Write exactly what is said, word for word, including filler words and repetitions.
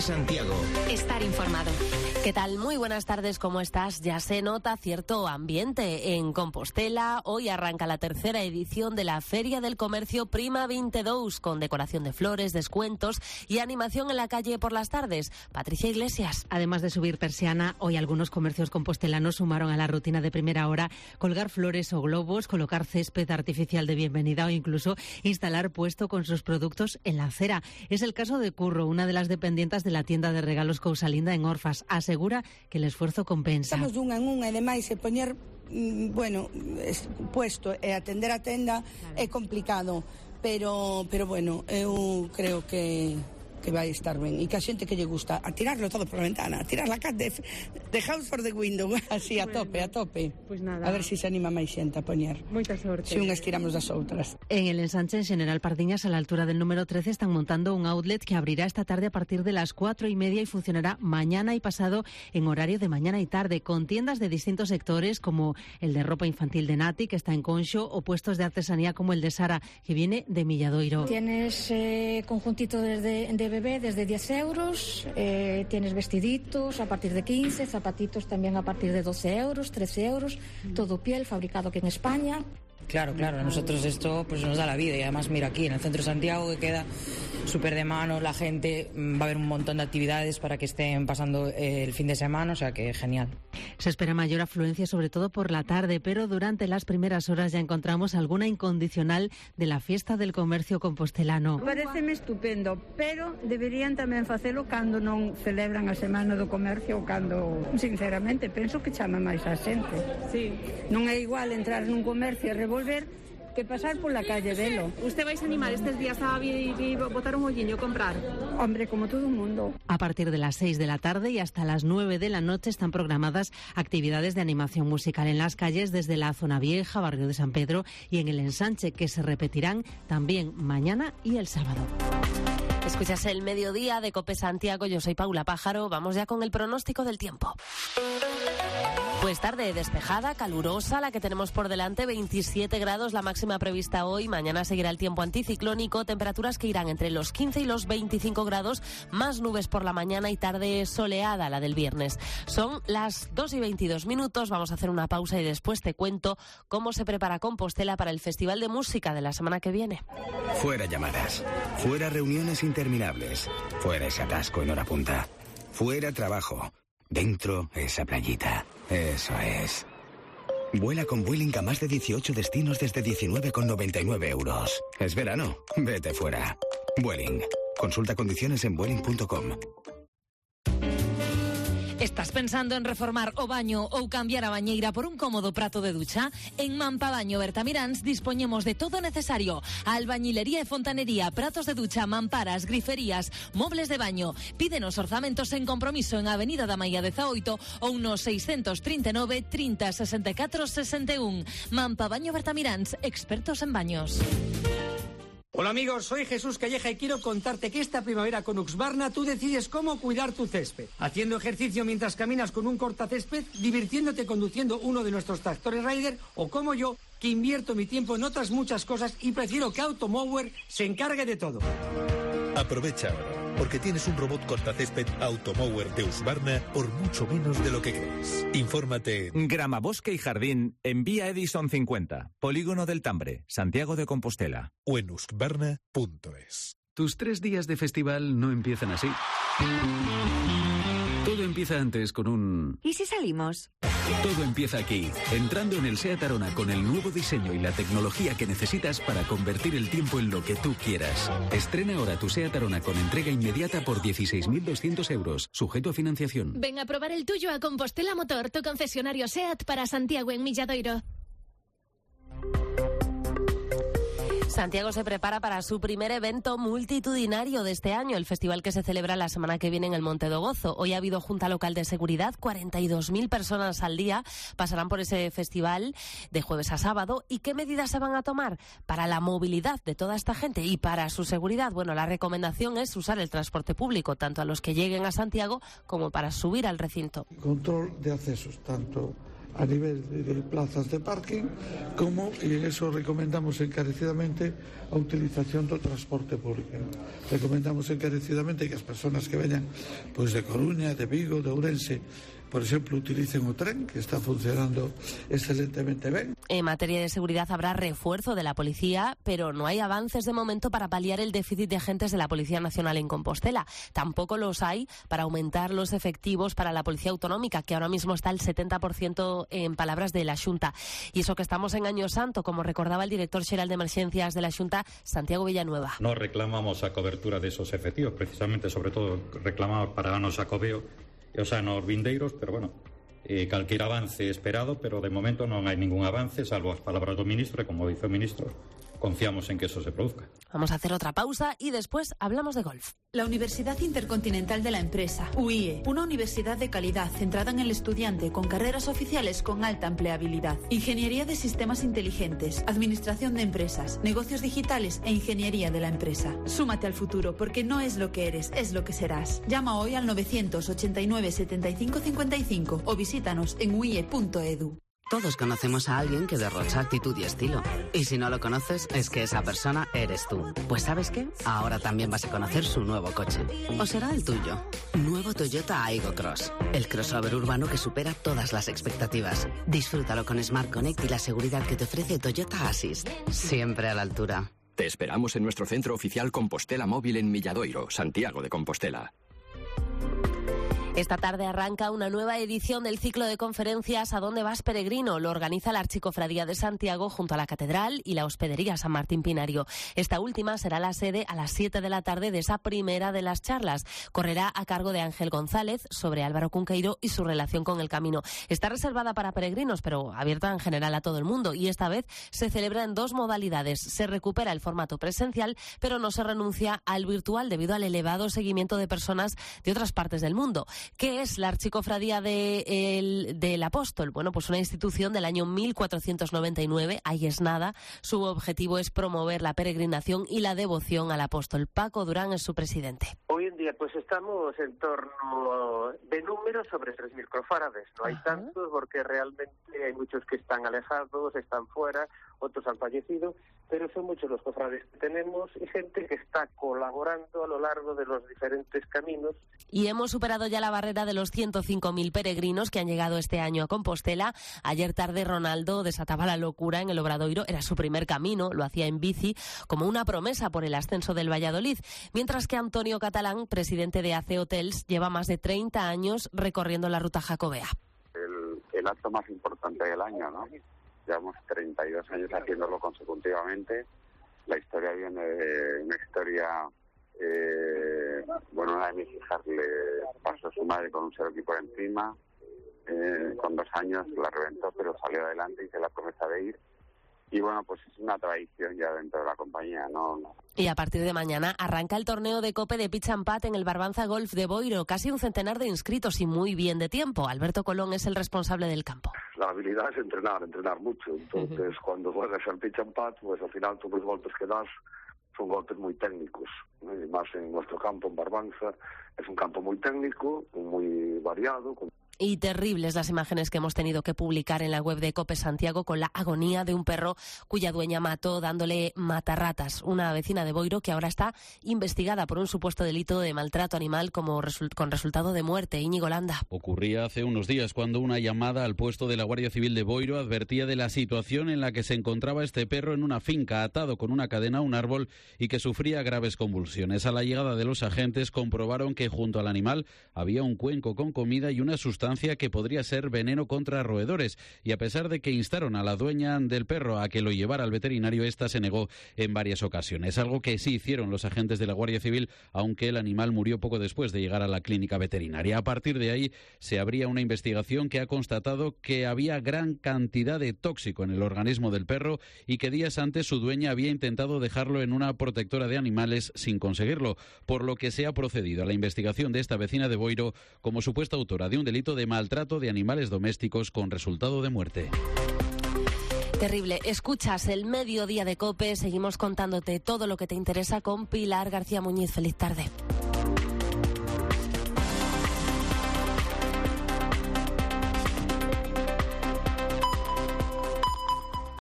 Santiago. Estar informado. ¿Qué tal? Muy buenas tardes, ¿cómo estás? Ya se nota cierto ambiente en Compostela. Hoy arranca la tercera edición de la Feria del Comercio Prima veintidós, con decoración de flores, descuentos y animación en la calle por las tardes. Patricia Iglesias. Además de subir persiana, hoy algunos comercios compostelanos sumaron a la rutina de primera hora colgar flores o globos, colocar césped artificial de bienvenida o incluso instalar puesto con sus productos en la acera. Es el caso de Curro, una de las dependientes de la tienda de regalos Cousalinda en Orfas. Asegura que el esfuerzo compensa. Estamos dunha en unha e demais e poñer, bueno, puesto e atender a tenda claro. É complicado, pero pero bueno, eu creo que que vai estar ben e que a xente que lle gusta a tirarlo todo por la ventana, a tirar la cat de, de house for the window, así a tope, a tope. Pues nada. A ver se si se anima máis xente a poñer. Moita sorte. Se unhas tiramos das outras. En el ensanche en General Pardiñas, a la altura del número trece, están montando un outlet que abrirá esta tarde a partir de las cuatro y media y funcionará mañana y pasado en horario de mañana y tarde, con tiendas de distintos sectores como el de ropa infantil de Nati, que está en Conxo, o puestos de artesanía como el de Sara, que viene de Milladoiro. Tienes eh, conjuntito desde, de bebé desde diez euros, eh, tienes vestiditos a partir de quince, zapatitos también a partir de doce euros, trece euros, todo piel, fabricado aquí en España. Claro, claro, a nosotros esto pues nos da la vida y además mira aquí en el centro de Santiago que queda súper de mano, la gente, va a haber un montón de actividades para que estén pasando el fin de semana, o sea que genial. Se espera mayor afluencia sobre todo por la tarde, pero durante las primeras horas ya encontramos alguna incondicional de la fiesta del comercio compostelano. Paréceme estupendo, pero deberían tamén facelo cando non celebran a Semana do Comercio ou cando, sinceramente, penso que chama máis a xente. Sí. Non é igual entrar nun comercio e revolver que pasar por la calle velo. ¿Usted vais a animar estos días a botar un olliño, comprar? Hombre, como todo el mundo. A partir de las seis de la tarde y hasta las nueve de la noche están programadas actividades de animación musical en las calles desde la Zona Vieja, Barrio de San Pedro y en el Ensanche, que se repetirán también mañana y el sábado. Escuchas el mediodía de COPE Santiago, yo soy Paula Pájaro, vamos ya con el pronóstico del tiempo. Pues tarde despejada, calurosa, la que tenemos por delante, veintisiete grados la máxima prevista hoy. Mañana seguirá el tiempo anticiclónico, temperaturas que irán entre los quince y los veinticinco grados, más nubes por la mañana y tarde soleada la del viernes. Son las dos y veintidós minutos, vamos a hacer una pausa y después te cuento cómo se prepara Compostela para el Festival de Música de la semana que viene. Fuera llamadas, fuera reuniones interminables, fuera ese atasco en hora punta, fuera trabajo. Dentro, esa playita. Eso es. Vuela con Vueling a más de dieciocho destinos desde diecinueve con noventa y nueve euros. Es verano. Vete fuera. Vueling. Consulta condiciones en vueling punto com. ¿Estás pensando en reformar o baño ou cambiar a bañeira por un cómodo prato de ducha? En Mampabaño Bertamiráns dispoñemos de todo necesario: albañilería e fontanería, pratos de ducha, mamparas, griferías, mobles de baño. Pídenos orzamentos en compromiso en Avenida da Maia dezaoito ou no seiscentos trinta e nove, trinta, sesenta e catro, sesenta e un. Mampabaño Bertamiráns, expertos en baños. Hola amigos, soy Jesús Calleja y quiero contarte que esta primavera con Husqvarna tú decides cómo cuidar tu césped. Haciendo ejercicio mientras caminas con un cortacésped, divirtiéndote conduciendo uno de nuestros tractores Rider, o como yo, que invierto mi tiempo en otras muchas cosas y prefiero que Automower se encargue de todo. Aprovecha ahora, porque tienes un robot cortacésped Automower de Husqvarna por mucho menos de lo que crees. Infórmate en Grama, Bosque y Jardín en Vía Edison cincuenta, Polígono del Tambre, Santiago de Compostela. O en husqvarna punto es. Tus tres días de festival no empiezan así. Todo empieza antes con un... ¿Y si salimos? Todo empieza aquí, entrando en el SEAT Arona con el nuevo diseño y la tecnología que necesitas para convertir el tiempo en lo que tú quieras. Estrena ahora tu SEAT Arona con entrega inmediata por dieciséis mil doscientos euros, sujeto a financiación. Ven a probar el tuyo a Compostela Motor, tu concesionario SEAT para Santiago en Milladoiro. Santiago se prepara para su primer evento multitudinario de este año, el festival que se celebra la semana que viene en el Monte do Gozo. Hoy ha habido junta local de seguridad, cuarenta y dos mil personas al día pasarán por ese festival de jueves a sábado. ¿Y qué medidas se van a tomar para la movilidad de toda esta gente y para su seguridad? Bueno, la recomendación es usar el transporte público, tanto a los que lleguen a Santiago como para subir al recinto. Control de accesos, tanto a nivel de, de plazas de parking, como, y en eso recomendamos encarecidamente a utilización do transporte público. Recomendamos encarecidamente que as persoas que veñan pois de Coruña, de Vigo, de Ourense, por exemplo, utilicen o tren, que está funcionando excelentemente bien. En materia de seguridad habrá refuerzo de la policía, pero no hay avances de momento para paliar el déficit de agentes de la Policía Nacional en Compostela. Tampoco los hay para aumentar los efectivos para la Policía Autonómica, que ahora mismo está al setenta por ciento en palabras de la Xunta. Y eso que estamos en Año Santo, como recordaba el director xeral de Emergencias de la Xunta, Santiago Villanueva. No reclamamos a cobertura de esos efectivos, precisamente, sobre todo, reclamamos para no Xacobeo, o sea, nos vindeiros, pero bueno, eh, calquer avance esperado, pero de momento non hai ningún avance, salvo as palabras do ministro, e como dice o ministro, confiamos en que eso se produzca. Vamos a hacer otra pausa y después hablamos de golf. La Universidad Intercontinental de la Empresa, U I E, una universidad de calidad centrada en el estudiante con carreras oficiales con alta empleabilidad. Ingeniería de sistemas inteligentes, administración de empresas, negocios digitales e ingeniería de la empresa. Súmate al futuro porque no es lo que eres, es lo que serás. Llama hoy al novecientos ochenta y nueve setenta y cinco cincuenta y cinco o visítanos en u i e punto e d u. Todos conocemos a alguien que derrocha actitud y estilo. Y si no lo conoces, es que esa persona eres tú. Pues ¿sabes qué? Ahora también vas a conocer su nuevo coche. ¿O será el tuyo? Nuevo Toyota Aygo Cross. El crossover urbano que supera todas las expectativas. Disfrútalo con Smart Connect y la seguridad que te ofrece Toyota Assist. Siempre a la altura. Te esperamos en nuestro centro oficial Compostela Móvil en Milladoiro, Santiago de Compostela. Esta tarde arranca una nueva edición del ciclo de conferencias ¿A dónde vas, peregrino? Lo organiza la Archicofradía de Santiago junto a la Catedral y la Hospedería San Martín Pinario. Esta última será la sede a las siete de la tarde de esa primera de las charlas. Correrá a cargo de Ángel González sobre Álvaro Cunqueiro y su relación con el camino. Está reservada para peregrinos, pero abierta en general a todo el mundo. Y esta vez se celebra en dos modalidades. Se recupera el formato presencial, pero no se renuncia al virtual debido al elevado seguimiento de personas de otras partes del mundo. ¿Qué es la Archicofradía de el, del Apóstol? Bueno, pues una institución del año mil cuatrocientos noventa y nueve, ahí es nada. Su objetivo es promover la peregrinación y la devoción al Apóstol. Paco Durán es su presidente. Hoy en día pues estamos en torno de números sobre tres mil cofrades. No hay Ajá. tantos porque realmente hay muchos que están alejados, están fuera, otros han fallecido, pero son muchos los cofrades que tenemos y gente que está colaborando a lo largo de los diferentes caminos. Y hemos superado ya la barrera de los ciento cinco mil peregrinos que han llegado este año a Compostela. Ayer tarde Ronaldo desataba la locura en el Obradoiro. Era su primer camino, lo hacía en bici, como una promesa por el ascenso del Valladolid. Mientras que Antonio Catalán, presidente de A C Hotels, lleva más de treinta años recorriendo la ruta jacobea. El, el acto más importante del año, ¿no? Llevamos treinta y dos años haciéndolo consecutivamente. La historia viene de una historia... Eh, bueno, una de mis hijas le pasó a su madre con un Cherokee por encima, eh, con dos años la reventó, pero salió adelante, hice la promesa de ir. Y bueno, pues es una tradición ya dentro de la compañía, ¿no? Y a partir de mañana arranca el torneo de Cope de Pitch and Pat en el Barbanza Golf de Boiro. Casi un centenar de inscritos y muy bien de tiempo. Alberto Colón es el responsable del campo. La habilidad es entrenar, entrenar mucho. Entonces, uh-huh. cuando juegas al Pitch and Pat, pues al final todos los golpes que das son golpes muy técnicos, ¿no? Y más en nuestro campo, en Barbanza, es un campo muy técnico, muy variado. Con... Y terribles las imágenes que hemos tenido que publicar en la web de Cope Santiago con la agonía de un perro cuya dueña mató dándole matarratas. Una vecina de Boiro que ahora está investigada por un supuesto delito de maltrato animal como result- con resultado de muerte. Íñigo Landa. Ocurría hace unos días cuando una llamada al puesto de la Guardia Civil de Boiro advertía de la situación en la que se encontraba este perro en una finca atado con una cadena a un árbol y que sufría graves convulsiones. A la llegada de los agentes comprobaron que junto al animal había un cuenco con comida y una sustancia que podría ser veneno contra roedores, y a pesar de que instaron a la dueña del perro a que lo llevara al veterinario, esta se negó en varias ocasiones, algo que sí hicieron los agentes de la Guardia Civil, aunque el animal murió poco después de llegar a la clínica veterinaria. A partir de ahí se abría una investigación que ha constatado que había gran cantidad de tóxico en el organismo del perro y que días antes su dueña había intentado dejarlo en una protectora de animales sin conseguirlo, por lo que se ha procedido a la investigación de esta vecina de Boiro como supuesta autora de un delito de maltrato de animales domésticos con resultado de muerte. Terrible. Escuchas el Mediodía de COPE. Seguimos contándote todo lo que te interesa con Pilar García Muñiz. Feliz tarde.